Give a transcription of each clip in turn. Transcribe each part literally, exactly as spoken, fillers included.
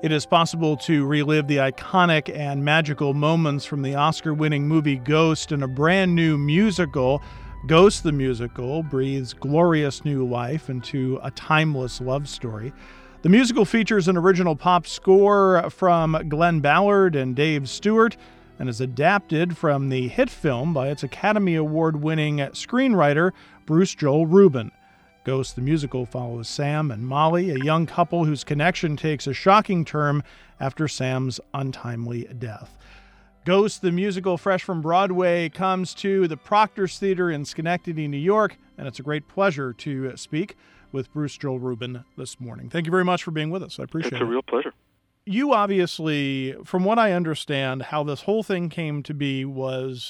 It is possible to relive the iconic and magical moments from the Oscar-winning movie Ghost in a brand new musical. Ghost the Musical breathes glorious new life into a timeless love story. The musical features an original pop score from Glenn Ballard and Dave Stewart and is adapted from the hit film by its Academy Award-winning screenwriter Bruce Joel Rubin. Ghost the Musical follows Sam and Molly, a young couple whose connection takes a shocking turn after Sam's untimely death. Ghost the Musical, fresh from Broadway, comes to the Proctor's Theater in Schenectady, New York, and it's a great pleasure to speak with Bruce Joel Rubin this morning. Thank you very much for being with us. I appreciate it. It's a real pleasure. You obviously, from what I understand, how this whole thing came to be was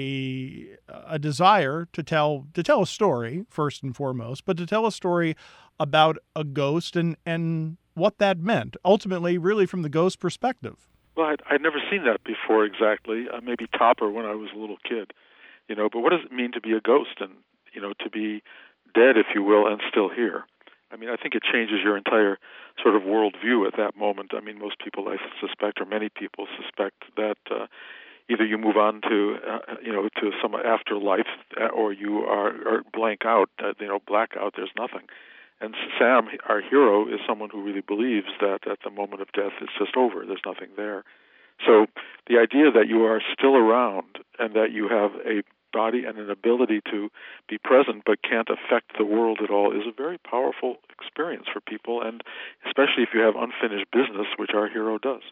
a a desire to tell to tell a story, first and foremost, but to tell a story about a ghost and, and what that meant, ultimately, really from the ghost perspective. Well, I'd, I'd never seen that before exactly, uh, maybe Topper when I was a little kid, you know, but what does it mean to be a ghost and, you know, to be dead, if you will, and still here? I mean, I think it changes your entire sort of worldview at that moment. I mean, most people, I suspect, or many people suspect that uh, either you move on to, uh, you know, to some afterlife, or you are, are blank out, uh, you know, black out. There's nothing. And Sam, our hero, is someone who really believes that at the moment of death, it's just over. There's nothing there. So the idea that you are still around and that you have a body and an ability to be present but can't affect the world at all is a very powerful experience for people, and especially if you have unfinished business, which our hero does.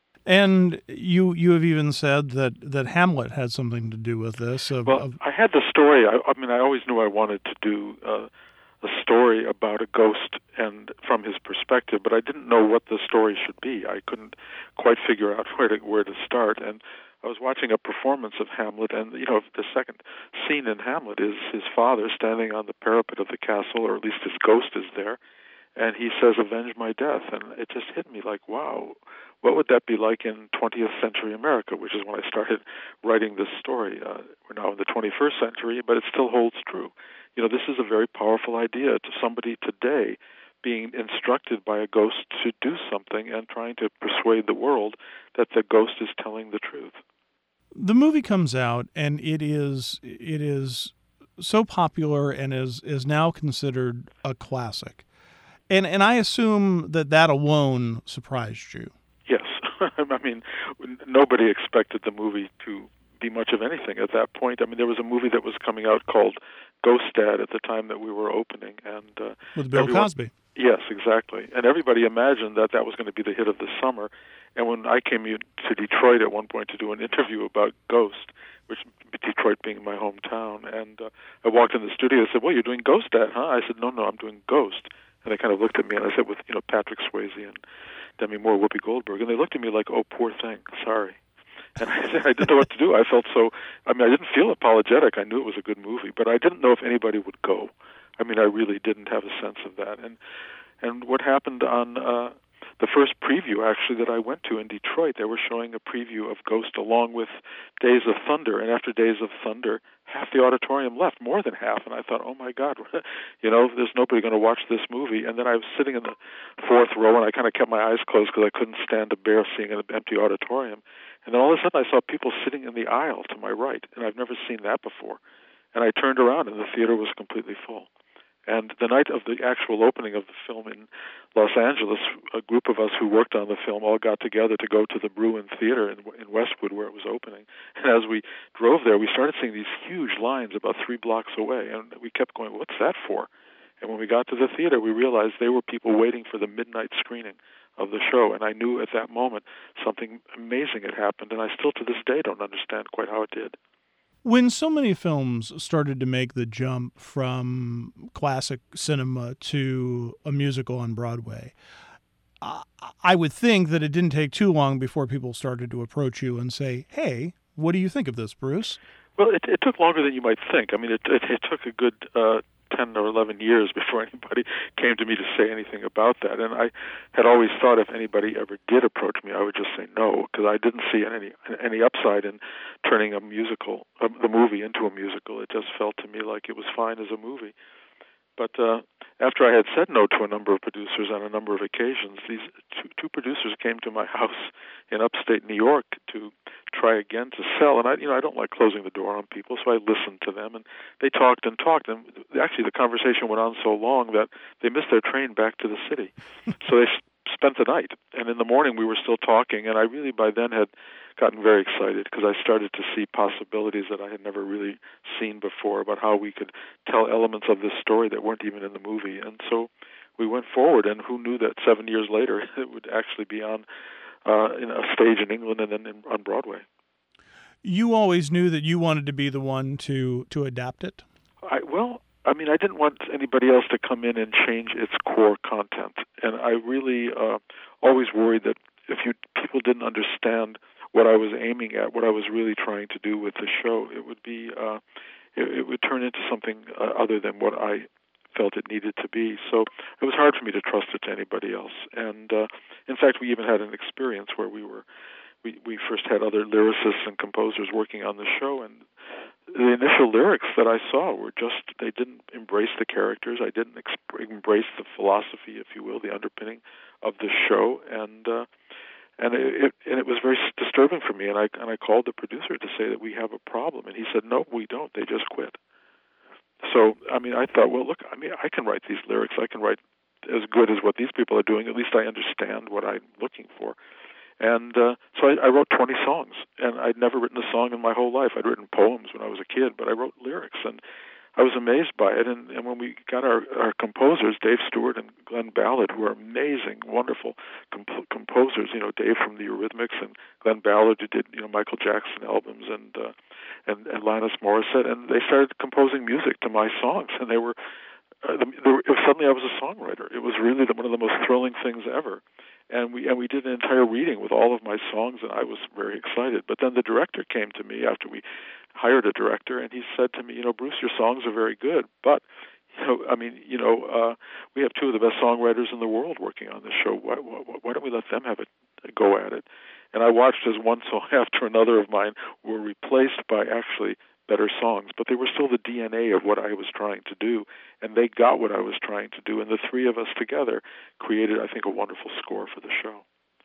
And you you have even said that, that Hamlet had something to do with this. Of, well, of... I had the story. I, I mean, I always knew I wanted to do uh, a story about a ghost and from his perspective, but I didn't know what the story should be. I couldn't quite figure out where to where to start. And I was watching a performance of Hamlet, and, you know, the second scene in Hamlet is his father standing on the parapet of the castle, or at least his ghost is there, and he says, "Avenge my death." And it just hit me like, wow, what would that be like in twentieth century America, which is when I started writing this story. Uh, we're now in the twenty-first century, but it still holds true. You know, this is a very powerful idea to somebody today being instructed by a ghost to do something and trying to persuade the world that the ghost is telling the truth. The movie comes out, and it is it is so popular and is is now considered a classic. And and I assume that that alone surprised you. Yes. I mean, nobody expected the movie to be much of anything at that point. I mean, there was a movie that was coming out called Ghost Dad at the time that we were opening. and uh, With Bill everyone, Cosby. Yes, exactly. And everybody imagined that that was going to be the hit of the summer. And when I came to Detroit at one point to do an interview about Ghost, which Detroit being my hometown, and uh, I walked in the studio and said, "Well, you're doing Ghost Dad, huh?" I said, "No, no, I'm doing Ghost." And they kind of looked at me, and I said, with, you know, Patrick Swayze and Demi Moore, Whoopi Goldberg, and they looked at me like, "Oh, poor thing, sorry." And I said, I didn't know what to do. I felt so, I mean, I didn't feel apologetic. I knew it was a good movie, but I didn't know if anybody would go. I mean, I really didn't have a sense of that. And and what happened on uh, the first preview, actually, that I went to in Detroit, they were showing a preview of Ghost along with Days of Thunder. And after Days of Thunder, half the auditorium left, more than half. And I thought, oh, my God, you know, there's nobody going to watch this movie. And then I was sitting in the fourth row, and I kind of kept my eyes closed because I couldn't stand to bear seeing an empty auditorium. And then all of a sudden I saw people sitting in the aisle to my right, and I've never seen that before. And I turned around, and the theater was completely full. And the night of the actual opening of the film in Los Angeles, a group of us who worked on the film all got together to go to the Bruin Theater in, in Westwood where it was opening. And as we drove there, we started seeing these huge lines about three blocks away, and we kept going, "What's that for?" And when we got to the theater, we realized they were people waiting for the midnight screening of the show. And I knew at that moment something amazing had happened, and I still to this day don't understand quite how it did. When so many films started to make the jump from classic cinema to a musical on Broadway, I would think that it didn't take too long before people started to approach you and say, "Hey, what do you think of this, Bruce?" Well, it, it took longer than you might think. I mean, it, it, it took a good uh, ten or eleven years before anybody came to me to say anything about that. And I had always thought if anybody ever did approach me, I would just say no, because I didn't see any any upside in turning a musical, uh, the movie into a musical. It just felt to me like it was fine as a movie. But uh, after I had said no to a number of producers on a number of occasions, these two, two producers came to my house in upstate New York to try again to sell. And I, you know, I don't like closing the door on people, so I listened to them, and they talked and talked. And actually, the conversation went on so long that they missed their train back to the city. So they s- spent the night, and in the morning we were still talking. And I really, by then, had gotten very excited because I started to see possibilities that I had never really seen before about how we could tell elements of this story that weren't even in the movie. And so we went forward, and who knew that seven years later it would actually be on uh, in a stage in England and then in, on Broadway. You always knew that you wanted to be the one to, to adapt it? I, well, I mean, I didn't want anybody else to come in and change its core content. And I really uh, always worried that if you people didn't understand what I was aiming at, what I was really trying to do with the show, it would be uh, it, it would turn into something uh, other than what I felt it needed to be. So it was hard for me to trust it to anybody else. And uh, in fact, we even had an experience where we were we we first had other lyricists and composers working on the show, and the initial lyrics that I saw were just, they didn't embrace the characters. I didn't exp- embrace the philosophy, if you will, the underpinning of the show, and uh, and it, it and it was very disturbing for me. And I and I called the producer to say that we have a problem, and he said, "No, we don't. They just quit." So I mean, I thought, well, look, I mean, I can write these lyrics. I can write as good as what these people are doing. At least I understand what I'm looking for. And uh, so I, I wrote twenty songs, and I'd never written a song in my whole life. I'd written poems when I was a kid, but I wrote lyrics, and I was amazed by it. And, and when we got our, our composers, Dave Stewart and Glenn Ballard, who are amazing, wonderful comp- composers, you know, Dave from the Eurythmics and Glenn Ballard, who did, you know, Michael Jackson albums, and uh, and, and Alanis Morissette, and they started composing music to my songs, and they were, uh, the, they were suddenly I was a songwriter. It was really the, one of the most thrilling things ever. And we and we did an entire reading with all of my songs, and I was very excited. But then the director came to me after we hired a director, and he said to me, you know, Bruce, your songs are very good, but, you know, I mean, you know, uh, we have two of the best songwriters in the world working on this show. Why, why, why don't we let them have a go at it? And I watched as one song after another of mine were replaced by actually better songs, but they were still the D N A of what I was trying to do, and they got what I was trying to do, and the three of us together created, I think, a wonderful score for the show.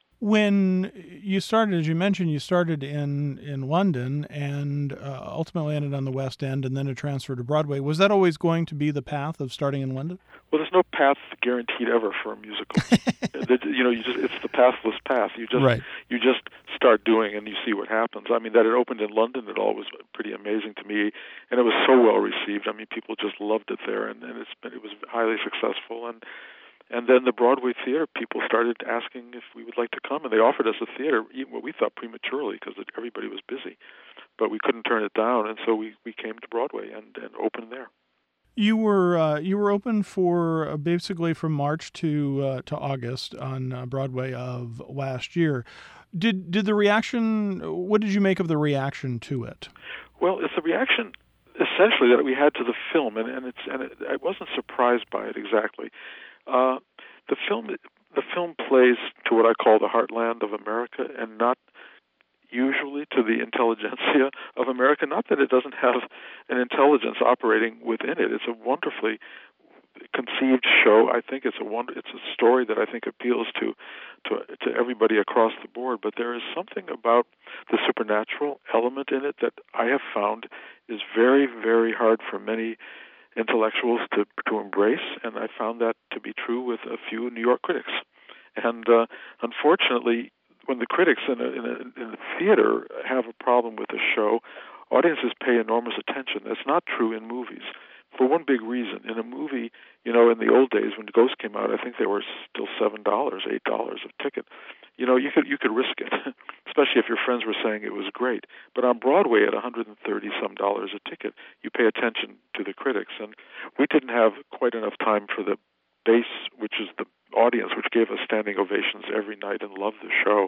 When you started, as you mentioned, you started in, in London and uh, ultimately ended on the West End and then a transfer to Broadway. Was that always going to be the path of starting in London? Well, there's no path guaranteed ever for a musical. You know, you just it's the pathless path. You just right. you just start doing and you see what happens. I mean, that it opened in London, it all was pretty amazing to me, and it was so well received. I mean, people just loved it there, and, and it's been, it was highly successful. And And then the Broadway theater people started asking if we would like to come, and they offered us a theater, even what we thought prematurely, because everybody was busy. But we couldn't turn it down, and so we, we came to Broadway and, and opened there. You were uh, you were open for uh, basically from March to uh, to August on uh, Broadway of last year. Did did the reaction? What did you make of the reaction to it? Well, it's a reaction essentially that we had to the film, and, and it's and it, I wasn't surprised by it exactly. Uh, the film, the film plays to what I call the heartland of America, and not usually to the intelligentsia of America. Not that it doesn't have an intelligence operating within it. It's a wonderfully conceived show. I think it's a wonder. It's a story that I think appeals to, to to everybody across the board. But there is something about the supernatural element in it that I have found is very, very hard for many intellectuals to to embrace, and I found that to be true with a few New York critics. And uh, unfortunately, when the critics in a, in, a, in the theater have a problem with a show, audiences pay enormous attention. That's not true in movies. For one big reason, in a movie, you know, in the old days when Ghost came out, I think they were still seven dollars, eight dollars a ticket. You know, you could you could risk it, especially if your friends were saying it was great. But on Broadway, at one hundred thirty some dollars a ticket, you pay attention to the critics, and we didn't have quite enough time for the base, which is the audience, which gave us standing ovations every night and loved the show.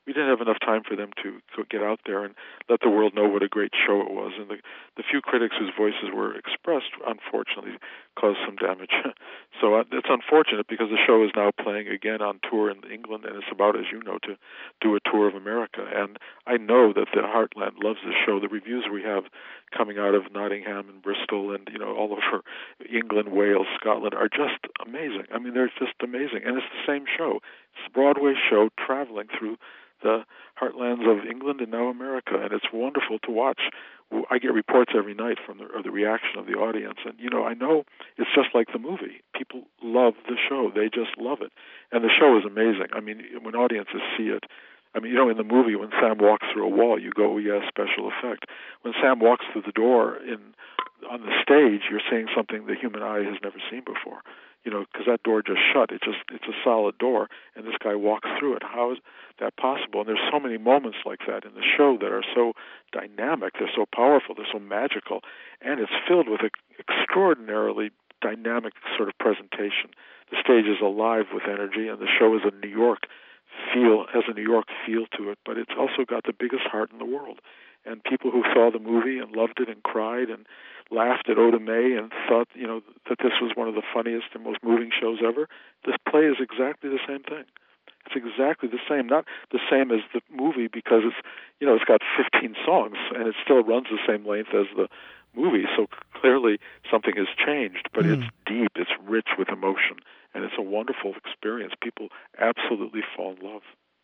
we didn't have enough time for them to get out there and let the world know what a great show it was. And the, the few critics whose voices were expressed, unfortunately, caused some damage. So uh, it's unfortunate because the show is now playing again on tour in England, and it's about, as you know, to do a tour of America. And I know that the Heartland loves this show. The reviews we have coming out of Nottingham and Bristol and, you know, all over England, Wales, Scotland are just amazing. I mean, they're just amazing. And it's the same show. It's a Broadway show traveling through the heartlands of England and now America, and it's wonderful to watch. I get reports every night from the, of the reaction of the audience, and, you know, I know it's just like the movie. People love the show. They just love it. And the show is amazing. I mean, when audiences see it, I mean, you know, in the movie, when Sam walks through a wall, you go, oh, yeah, special effect. When Sam walks through the door in on the stage, you're seeing something the human eye has never seen before. You know, because that door just shut. It just it's a solid door, and this guy walks through it. How is that possible? And there's so many moments like that in the show that are so dynamic. They're so powerful. They're so magical, and it's filled with an extraordinarily dynamic sort of presentation. The stage is alive with energy, and the show is a New York feel, has a New York feel to it. But it's also got the biggest heart in the world. And people who saw the movie and loved it and cried and laughed at Oda Mae and thought, you know, that this was one of the funniest and most moving shows ever, this play is exactly the same thing. It's exactly the same, not the same as the movie because it's, you know, it's got fifteen songs and it still runs the same length as the movie. So clearly something has changed, but mm. it's deep, it's rich with emotion, and it's a wonderful experience. People absolutely fall in love.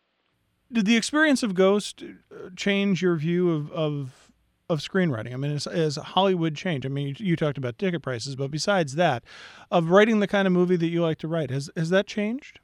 Did the experience of Ghost change your view of, of, of screenwriting? I mean, as, as Hollywood changed, I mean, you, you talked about ticket prices, but besides that, of writing the kind of movie that you like to write, has has that changed?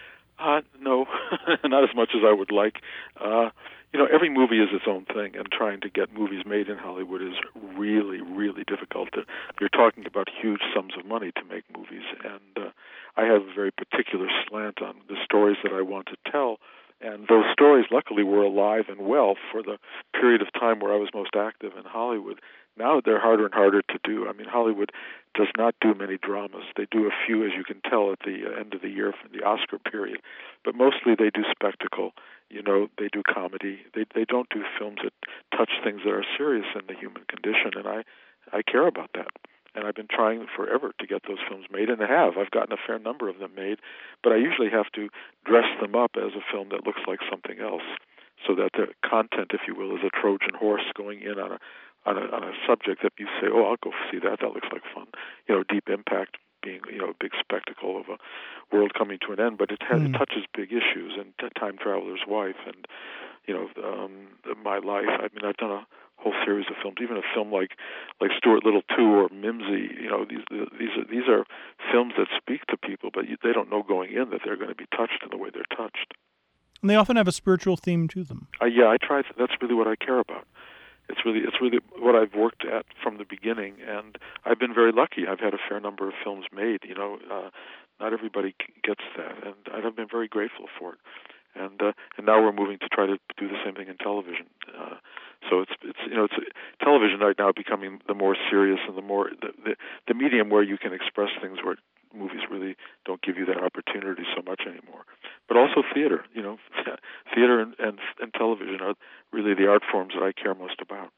Uh, no, not as much as I would like. Uh, you know, every movie is its own thing, and trying to get movies made in Hollywood is really, really difficult. You're talking about huge sums of money to make movies, and uh, I have a very particular slant on the stories that I want to tell. And those stories, luckily, were alive and well for the period of time where I was most active in Hollywood. Now they're harder and harder to do. I mean, Hollywood does not do many dramas. They do a few, as you can tell, at the end of the year for the Oscar period. But mostly they do spectacle. You know, they do comedy. They they don't do films that touch things that are serious in the human condition, and I, I care about that. And I've been trying forever to get those films made, and I have. I've gotten a fair number of them made, but I usually have to dress them up as a film that looks like something else, so that the content, if you will, is a Trojan horse going in on a on a, on a subject that you say, oh, I'll go see that. That looks like fun. You know, Deep Impact being, you know, a big spectacle of a world coming to an end, but it, has, mm. it touches big issues, and Time Traveler's Wife, and, you know, um, My Life. I mean, I've done a whole series of films, even a film like like Stuart Little two or Mimsy. You know, these these are these are films that speak to people, but you, they don't know going in that they're going to be touched in the way they're touched. And they often have a spiritual theme to them. Uh, yeah, I try. To, that's really what I care about. It's really it's really what I've worked at from the beginning, and I've been very lucky. I've had a fair number of films made. You know, uh, not everybody gets that, and I've been very grateful for it. And uh, and now we're moving to try to do the same thing in television. Uh, so it's it's you know it's television right now becoming the more serious and the more the, the the medium where you can express things where movies really don't give you that opportunity so much anymore. But also theater, you know, theater and, and and television are really the art forms that I care most about.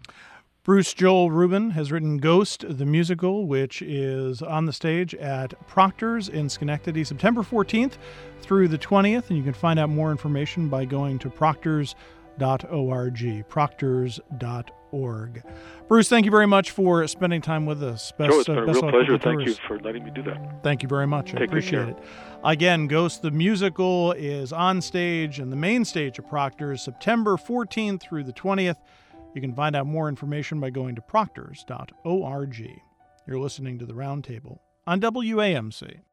Bruce Joel Rubin has written Ghost, the musical, which is on the stage at Proctor's in Schenectady, September fourteenth through the twentieth, and you can find out more information by going to proctors dot org, proctors dot org. Bruce, thank you very much for spending time with us. Best, Joe, it's been uh, a real pleasure. Thank you for letting me do that. Thank you very much. Take I appreciate it. Again, Ghost, the musical, is on stage and the main stage of Proctor's, September fourteenth through the twentieth. You can find out more information by going to proctors dot org. You're listening to The Roundtable on W A M C.